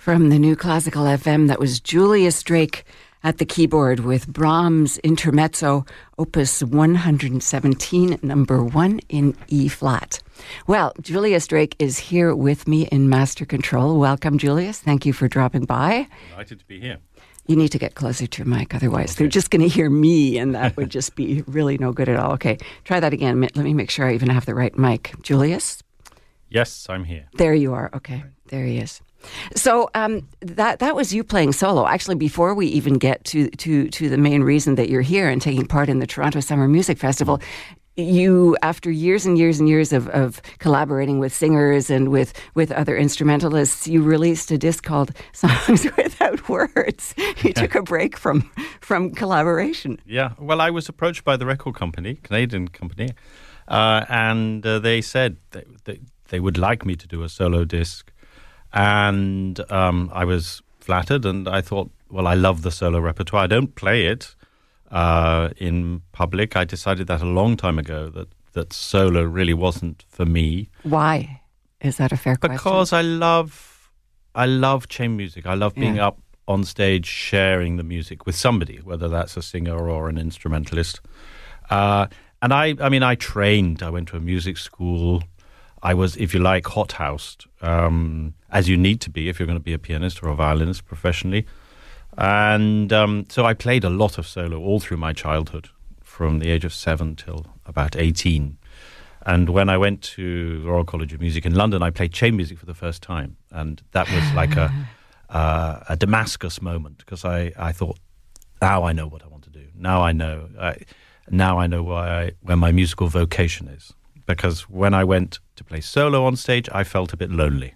From the New Classical FM, that was Julius Drake at the keyboard with Brahms Intermezzo, Opus 117, number 1 in E-flat. Well, Julius Drake is here with me in Master Control. Welcome, Julius. Thank you for dropping by. Delighted to be here. You need to get closer to your mic, otherwise they're just going to hear me, and that would just be really no good at all. Okay, try that again. Let me make sure I even have the right mic. Julius? Yes, I'm here. There you are. Okay, there he is. So that was you playing solo. Actually, before we even get to the main reason that you're here and taking part in the Toronto Summer Music Festival, you, after years and years and years of collaborating with singers and with other instrumentalists, you released a disc called Songs Without Words. You took a break from collaboration. Yeah, well, I was approached by the record company, Canadian company, and they said they would like me to do a solo disc. And I was flattered, and I thought, well, I love the solo repertoire. I don't play it in public. I decided that a long time ago that solo really wasn't for me. Why? Is that a fair question? Because I love chamber music. I love being up on stage sharing the music with somebody, whether that's a singer or an instrumentalist. And I trained. I went to a music school. I was, if you like, hothoused, as you need to be if you're going to be a pianist or a violinist professionally. And so I played a lot of solo all through my childhood, from the age of 7 till about 18. And when I went to the Royal College of Music in London, I played chamber music for the first time. And that was like a Damascus moment, because I thought, now I know what I want to do. Now I know where my musical vocation is. Because when I went to play solo on stage, I felt a bit lonely.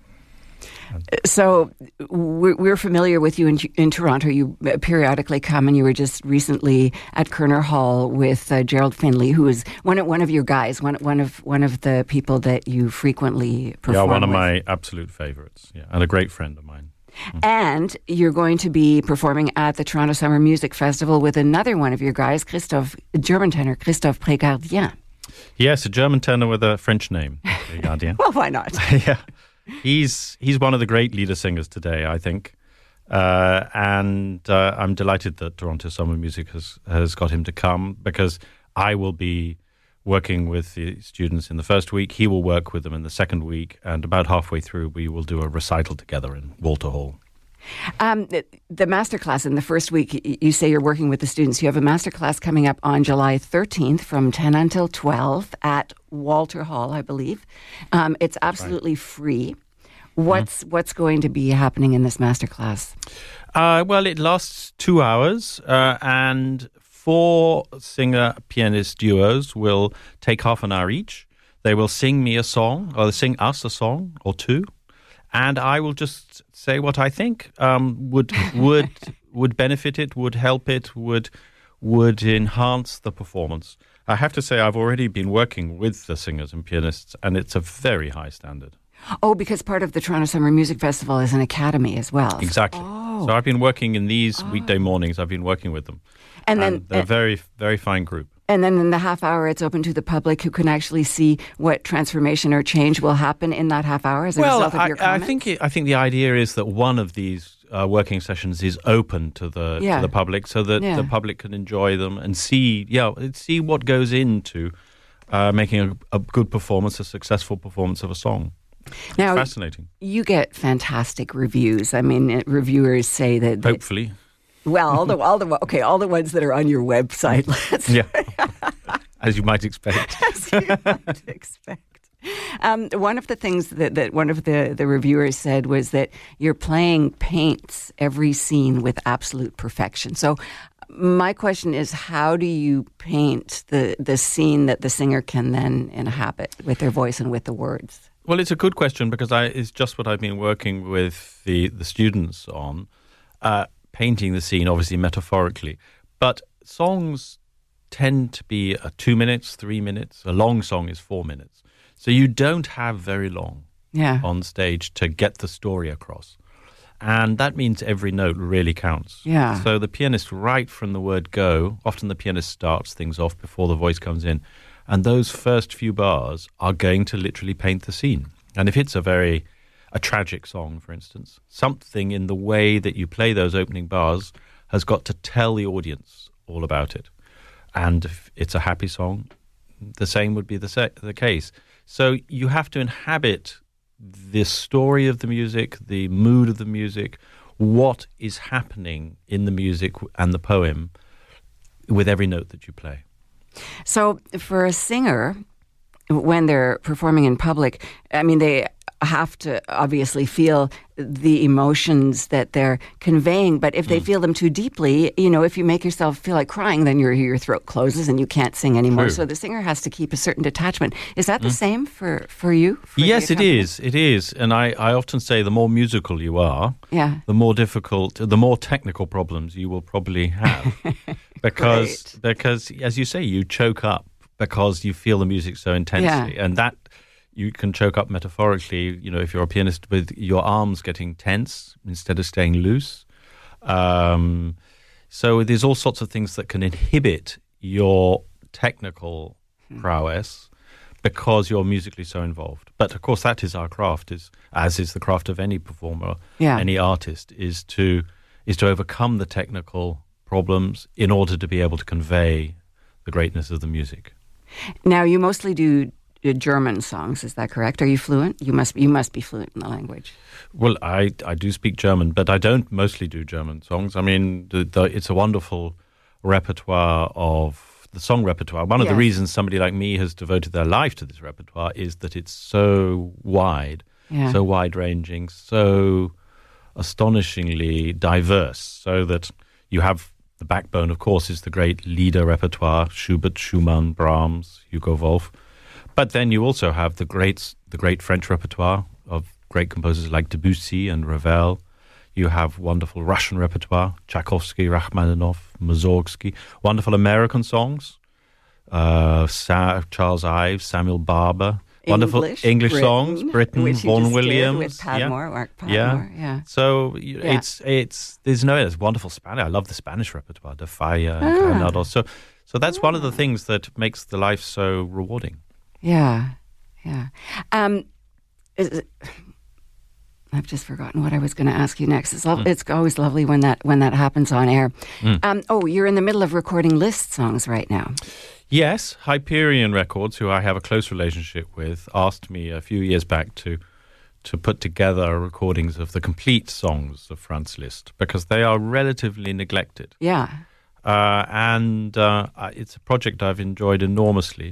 So we're familiar with you in Toronto. You periodically come, and you were just recently at Kerner Hall with Gerald Finley, who is one of your guys, one of the people that you frequently perform with. Yeah, one of my absolute favorites, and a great friend of mine. And you're going to be performing at the Toronto Summer Music Festival with another one of your guys, German tenor Christophe Prégardien. Yes, a German tenor with a French name, Prégardien. Well, why not? Yeah, he's one of the great leader singers today, I think, and I'm delighted that Toronto Summer Music has got him to come, because I will be working with the students in the first week. He will work with them in the second week, and about halfway through, we will do a recital together in Walter Hall. The masterclass in the first week, you say you're working with the students. You have a masterclass coming up on July 13th from 10 until 12 at Walter Hall, I believe. It's absolutely free. What's going to be happening in this masterclass? Well, it lasts 2 hours, and 4 singer-pianist duos will take half an hour each. They will sing me a song, or sing us a song or two. And I will just say what I think would benefit it, would help it, would enhance the performance. I have to say, I've already been working with the singers and pianists, and it's a very high standard. Oh, because part of the Toronto Summer Music Festival is an academy as well. Exactly. Oh. So I've been working in these weekday mornings. I've been working with them, and then they're a very, very fine group. And then in the half hour, it's open to the public, who can actually see what transformation or change will happen in that half hour as a result of your comments? I think the idea is that one of these working sessions is open to the public, so that the public can enjoy them and see what goes into making a good performance, a successful performance of a song. Now, it's fascinating. You get fantastic reviews. I mean, reviewers say that... Hopefully. Well, all the ones that are on your website. As you might expect. As you might expect. One of the things that one of the reviewers said was that your playing paints every scene with absolute perfection. So my question is, how do you paint the scene that the singer can then inhabit with their voice and with the words? Well, it's a good question, because it's just what I've been working with the students on. Painting the scene, obviously metaphorically, but songs tend to be 2 minutes, 3 minutes. A long song is 4 minutes. So you don't have very long on stage to get the story across. And that means every note really counts. Yeah. So the pianist, right from the word go, often the pianist starts things off before the voice comes in. And those first few bars are going to literally paint the scene. And if it's a very a tragic song, for instance. Something in the way that you play those opening bars has got to tell the audience all about it. And if it's a happy song, the same would be the case. So you have to inhabit the story of the music, the mood of the music, what is happening in the music and the poem with every note that you play. So for a singer, when they're performing in public, I mean, they have to obviously feel the emotions that they're conveying, but if they feel them too deeply, if you make yourself feel like crying, then your throat closes and you can't sing anymore. True. So the singer has to keep a certain detachment. Is that the same for you? For Yes, it is. It is. And I often say the more musical you are, the more difficult, the more technical problems you will probably have. because, as you say, you choke up because you feel the music so intensely. And that you can choke up metaphorically, if you're a pianist, with your arms getting tense instead of staying loose. So there's all sorts of things that can inhibit your technical prowess because you're musically so involved. But of course, that is our craft, as is the craft of any performer, any artist, is to overcome the technical problems in order to be able to convey the greatness of the music. Now, you mostly do German songs, is that correct? Are you fluent? You must be fluent in the language. Well, I do speak German, but I don't mostly do German songs. I mean, it's a wonderful repertoire of the song repertoire. One of the reasons somebody like me has devoted their life to this repertoire is that it's so wide, so wide-ranging, so astonishingly diverse, so that you have the backbone, of course, is the great Lieder repertoire, Schubert, Schumann, Brahms, Hugo Wolf. But then you also have the great French repertoire of great composers like Debussy and Ravel. You have wonderful Russian repertoire, Tchaikovsky, Rachmaninoff, Mussorgsky. Wonderful American songs, Charles Ives, Samuel Barber. Wonderful English songs, Britain, Vaughan Williams, with Padmore, Mark Padmore, So there's wonderful Spanish. I love the Spanish repertoire, De Falla, Granado. So that's one of the things that makes the life so rewarding. Yeah. I've just forgotten what I was going to ask you next. It's always lovely when that happens on air. You're in the middle of recording Liszt songs right now. Yes, Hyperion Records, who I have a close relationship with, asked me a few years back to put together recordings of the complete songs of Franz Liszt, because they are relatively neglected. Yeah. And it's a project I've enjoyed enormously,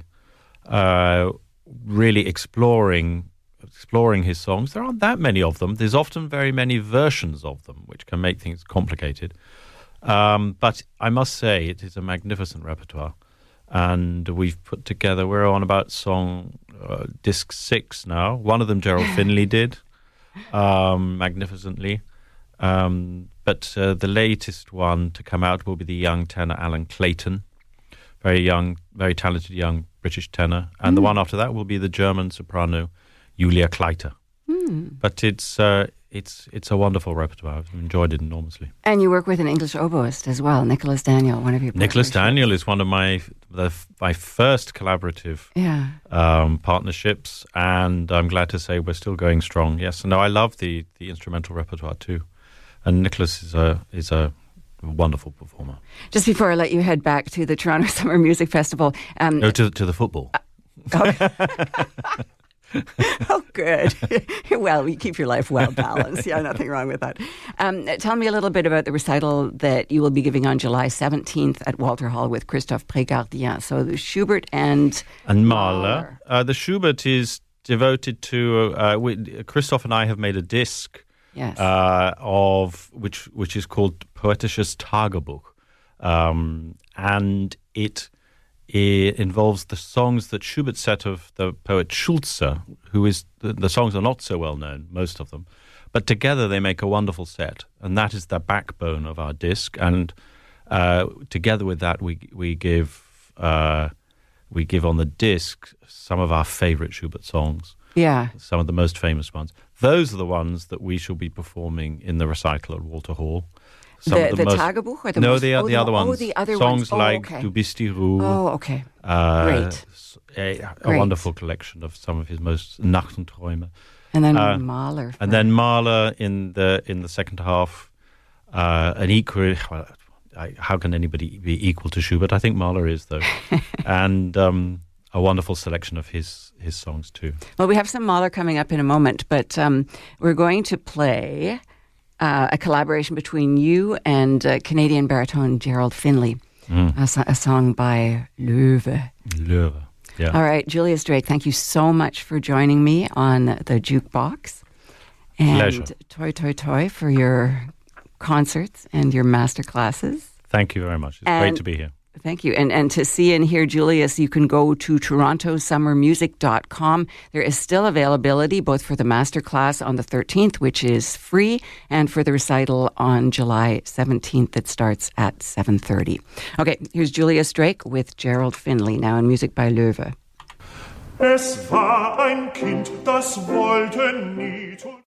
really exploring his songs. There aren't that many of them. There's often very many versions of them, which can make things complicated. But I must say it is a magnificent repertoire. And we've put together, we're on about song disc 6 now. One of them Gerald Finley did magnificently. But the latest one to come out will be the young tenor Alan Clayton. Very young, very talented young British tenor. And the one after that will be the German soprano Julia Kleiter. But it's a wonderful repertoire. I've enjoyed it enormously. And you work with an English oboist as well, Nicholas Daniel, one of your partners. Nicholas Daniel is one of my first collaborative partnerships, and I'm glad to say we're still going strong. Yes, no, I love the instrumental repertoire too, and Nicholas is a wonderful performer. Just before I let you head back to the Toronto Summer Music Festival, no, to the football. Oh, good. Well, you keep your life well balanced. Yeah, nothing wrong with that. Tell me a little bit about the recital that you will be giving on July 17th at Walter Hall with Christophe Prégardien. So the Schubert and Mahler. The Schubert is devoted to Christophe and I have made a disc of which is called Poetisches Tagebuch, and it involves the songs that Schubert set of the poet Schulze, who is the songs are not so well known, most of them, but together they make a wonderful set, and that is the backbone of our disc. And together with that, we give on the disc some of our favorite Schubert songs. Yeah, some of the most famous ones. Those are the ones that we shall be performing in the recital at Walter Hall. The Tagebuch? Or the other ones. Oh, the other songs ones. Like Du bist die Ruhe. Oh, okay. Great. A wonderful collection of some of his most Nacht und Träume. And then Mahler. And then Mahler in the second half. An equal. Well, how can anybody be equal to Schubert? I think Mahler is, though. And a wonderful selection of his songs, too. Well, we have some Mahler coming up in a moment, but we're going to play a collaboration between you and Canadian baritone Gerald Finley, a song by Löwe. Löwe, yeah. All right, Julius Drake, thank you so much for joining me on the Jukebox. And Pleasure. Toi Toi Toi for your concerts and your master classes. Thank you very much. It's great to be here. Thank you. And to see and hear Julius, you can go to torontosummermusic.com. There is still availability both for the master class on the 13th, which is free, and for the recital on July 17th that starts at 7:30. Okay, here's Julius Drake with Gerald Finley, now in Music by Löwe. Es war ein Kind, das wollte nie